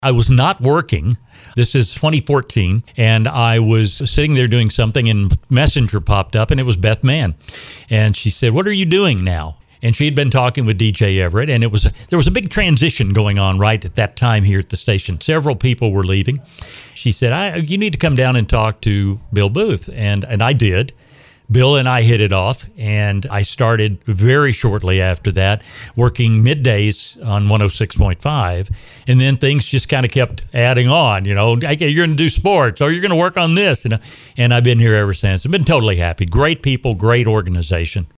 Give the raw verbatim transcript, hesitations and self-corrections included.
I was not working. This is twenty fourteen, and I was sitting there doing something, and Messenger popped up, and it was Beth Mann. And she said, "What are you doing now?" And she had been talking with D J Everett, and it was there was a big transition going on right at that time here at the station. Several people were leaving. She said, I, you need to come down and talk to Bill Booth. And, and I did. Bill and I hit it off, and I started very shortly after that working middays on one oh six point five, and then things just kind of kept adding on. You know, okay, you're going to do sports, or you're going to work on this, you know, and I've been here ever since. I've been totally happy. Great people, great organization.